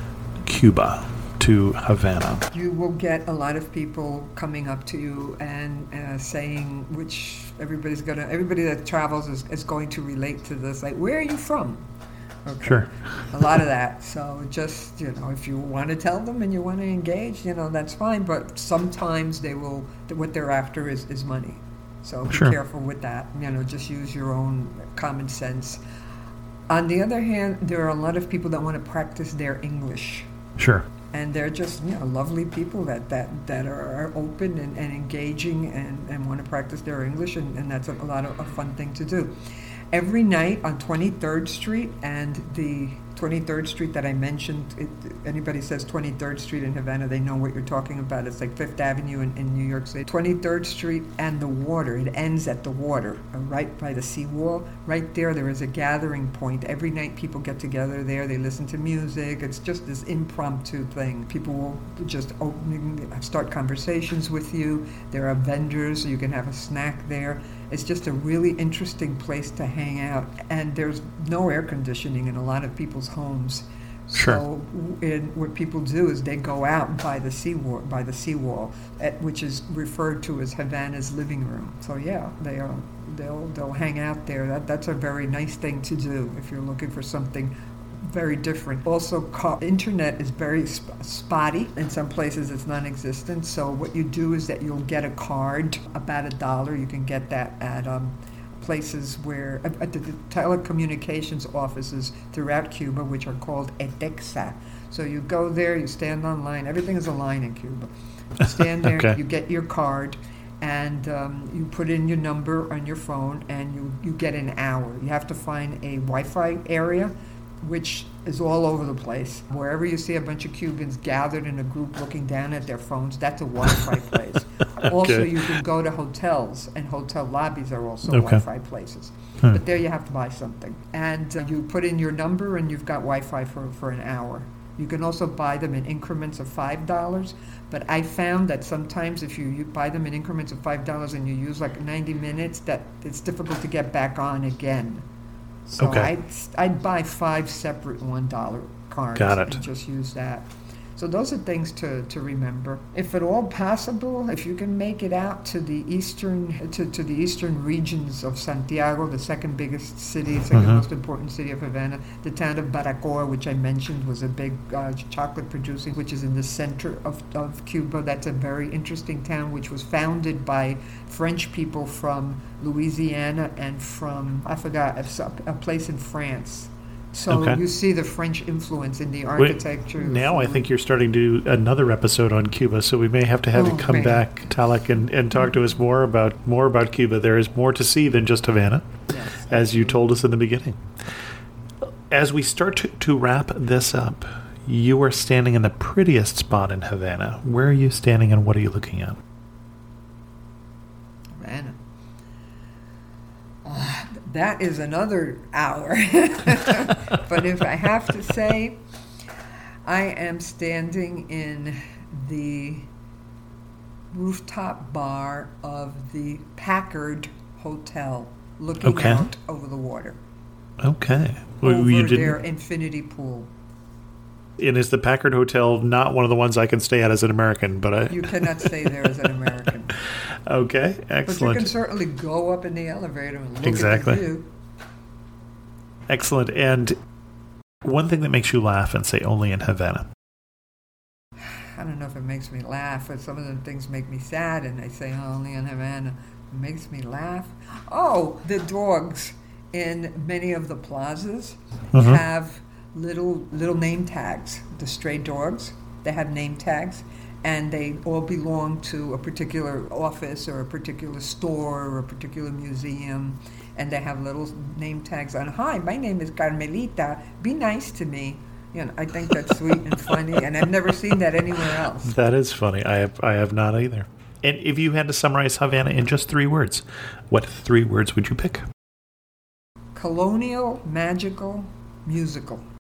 Cuba, to Havana? You will get a lot of people coming up to you and uh, saying, which everybody's gonna, everybody that travels is, is going to relate to this. Like, where are you from? Okay. Sure. A lot of that. So just, you know, if you want to tell them and you want to engage, you know, that's fine. But sometimes they will, what they're after is, is money. So be Sure. careful with that. You know, just use your own common sense. On the other hand, there are a lot of people that want to practice their English. Sure. And they're just, you know, lovely people that, that, that are, are open and, and engaging and, and want to practice their English, and, and that's a, a lot of a fun thing to do. Every night on twenty-third Street, and the twenty-third Street that I mentioned, it, anybody says twenty-third Street in Havana, they know what you're talking about. It's like Fifth Avenue in, in New York City. twenty-third Street and the water, it ends at the water, uh, right by the seawall. Right there, there is a gathering point. Every night people get together there, they listen to music. It's just this impromptu thing. People will just open, start conversations with you. There are vendors, so you can have a snack there. It's just a really interesting place to hang out, and there's no air conditioning in a lot of people's homes. Sure. So and what people do is they go out by the seawall, by the seawall, at, which is referred to as Havana's living room. So yeah, they are, they'll they'll hang out there. That that's a very nice thing to do if you're looking for something very different. Also, co- internet is very sp- spotty. In some places, it's non-existent. So what you do is that you'll get a card, about a dollar. You can get that at um, places where, at the telecommunications offices throughout Cuba, which are called EDEXA. So you go there, you stand online. Everything is a line in Cuba. You stand there, Okay. you get your card, and um, you put in your number on your phone, and you, you get an hour. You have to find a Wi-Fi area, which is all over the place. Wherever you see a bunch of Cubans gathered in a group looking down at their phones, that's a Wi-Fi place. Also, Okay. you can go to hotels, and hotel lobbies are also Okay. Wi-Fi places. Hmm. But there you have to buy something. And uh, you put in your number, and you've got Wi-Fi for, for an hour. You can also buy them in increments of five dollars, but I found that sometimes if you, you buy them in increments of five dollars and you use like ninety minutes, that it's difficult to get back on again. So Okay. I'd, I'd buy five separate one dollar cards Got it. and just use that. So those are things to, to remember. If at all possible, if you can make it out to the eastern to, to the eastern regions of Santiago, the second biggest city, second Mhm. most important city of Havana, the town of Baracoa, which I mentioned was a big uh, chocolate producing, which is in the center of, of Cuba. That's a very interesting town, which was founded by French people from Louisiana and from, I forgot, a, a place in France. So Okay. you see the French influence in the Wait, architecture. now I from- think you're starting to do another episode on Cuba, so we may have to have you Oh, come man. back, Talek, and, and talk to us more about more about Cuba. There is more to see than just Havana, Yes. as you told us in the beginning. As we start to, to wrap this up, you are standing in the prettiest spot in Havana. Where are you standing, and what are you looking at? Havana. Uh, that is another hour. But if I have to say, I am standing in the rooftop bar of the Packard Hotel, looking Okay. out over the water, Okay. Well, over you didn't- their infinity pool. And is the Packard Hotel not one of the ones I can stay at as an American? But I, You cannot stay there as an American. okay, But you excellent. can certainly go up in the elevator and look Exactly. at the view. Excellent. And one thing that makes you laugh and say only in Havana. I don't know if it makes me laugh, but some of the things make me sad, and I say, oh, only in Havana. It makes me laugh. Oh, the dogs in many of the plazas Mhm. have little little name tags. The stray dogs, they have name tags, and they all belong to a particular office or a particular store or a particular museum, and they have little name tags on. Hi, my name is Carmelita. Be nice to me. You know, I think that's sweet and funny, and I've never seen that anywhere else. That is funny. I have I have not either. And if you had to summarize Havana in just three words, what three words would you pick? Colonial, magical, musical.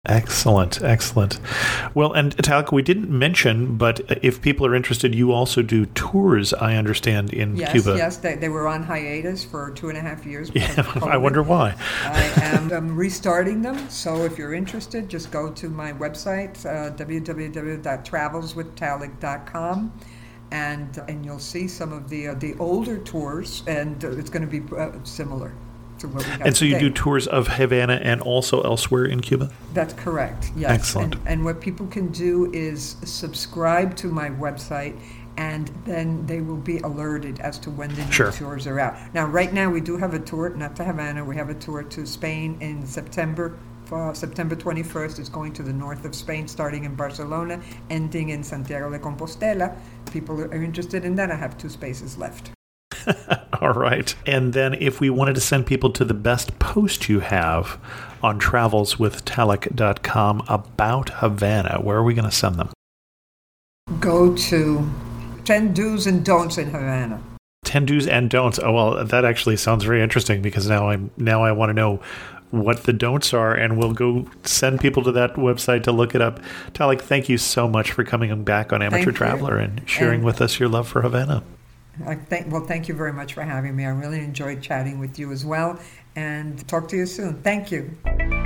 Excellent, excellent. Well, and Talik, we didn't mention, but if people are interested, you also do tours, I understand, in yes, Cuba. Yes, they, they were on hiatus for two and a half years. Yeah, I wonder why. I am um, restarting them, so if you're interested, just go to my website, uh, w w w dot travels with talik dot com, and and you'll see some of the uh, the older tours, and uh, it's going to be uh, similar. What we have and so you today. do tours of Havana and also elsewhere in Cuba? That's correct, yes. Excellent. And, and what people can do is subscribe to my website, and then they will be alerted as to when the new Sure. tours are out. Now, right now, we do have a tour, not to Havana, we have a tour to Spain in September. Uh, September twenty-first is going to the north of Spain, starting in Barcelona, ending in Santiago de Compostela. People are interested in that. I have two spaces left. All right. And then if we wanted to send people to the best post you have on travels with talik dot com about Havana, where are we going to send them? Go to ten do's and don'ts in Havana. ten do's and don'ts. Oh, well, that actually sounds very interesting because now I'm now I want to know what the don'ts are, and we'll go send people to that website to look it up. Talik, thank you so much for coming back on Amateur Thank Traveler you. and sharing And- with us your love for Havana. I thank, well, thank you very much for having me. I really enjoyed chatting with you as well, and talk to you soon. Thank you.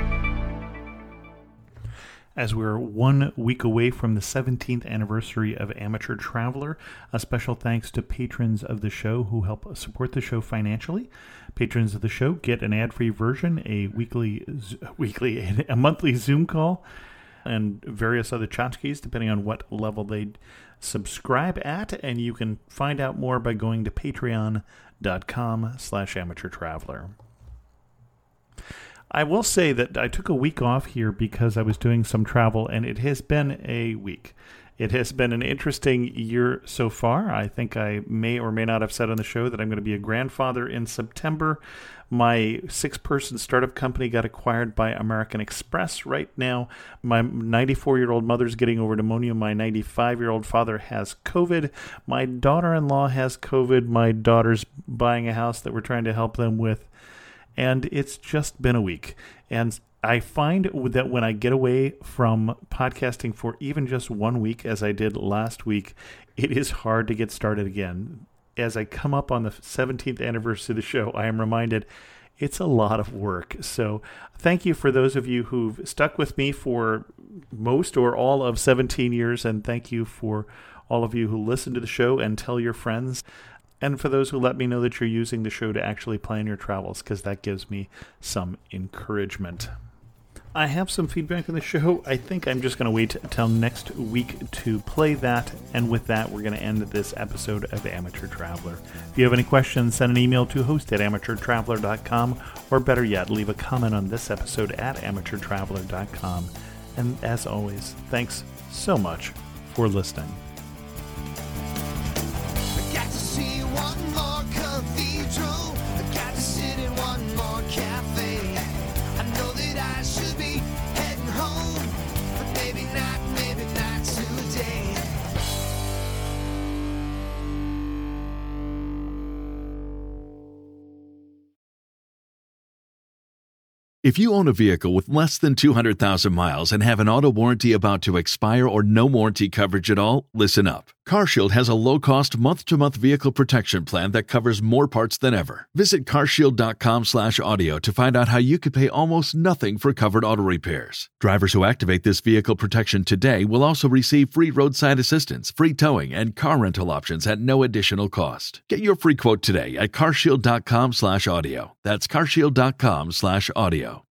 As we're one week away from the seventeenth anniversary of Amateur Traveler, a special thanks to patrons of the show who help support the show financially. Patrons of the show get an ad-free version, a weekly, weekly, a monthly Zoom call, and various other tchotchkes, depending on what level they subscribe at. And you can find out more by going to patreon.com slash amateur traveler. I will say that I took a week off here because I was doing some travel, and it has been a week. It has been an interesting year so far. I think I may or may not have said on the show that I'm going to be a grandfather in September. My six-person startup company got acquired by American Express. Right now, my ninety-four-year-old mother's getting over pneumonia. My ninety-five-year-old father has COVID. My daughter-in-law has COVID. My daughter's buying a house that we're trying to help them with. And it's just been a week. And I find that when I get away from podcasting for even just one week, as I did last week, it is hard to get started again. As I come up on the seventeenth anniversary of the show, I am reminded it's a lot of work. So thank you for those of you who've stuck with me for most or all of seventeen years. And thank you for all of you who listen to the show and tell your friends. And for those who let me know that you're using the show to actually plan your travels, because that gives me some encouragement. I have some feedback on the show. I think I'm just going to wait until next week to play that. And with that, we're going to end this episode of Amateur Traveler. If you have any questions, send an email to host at amateur traveler dot com, or better yet, leave a comment on this episode at amateur traveler dot com. And as always, thanks so much for listening. I got to see one more cathedral. I got to sit in one more cafe. I know that I should be heading home, but maybe not, maybe not today. If you own a vehicle with less than two hundred thousand miles and have an auto warranty about to expire or no warranty coverage at all, listen up. CarShield has a low-cost month-to-month vehicle protection plan that covers more parts than ever. Visit carshield.com slash audio to find out how you could pay almost nothing for covered auto repairs. Drivers who activate this vehicle protection today will also receive free roadside assistance, free towing, and car rental options at no additional cost. Get your free quote today at carshield.com slash audio. That's carshield.com slash audio.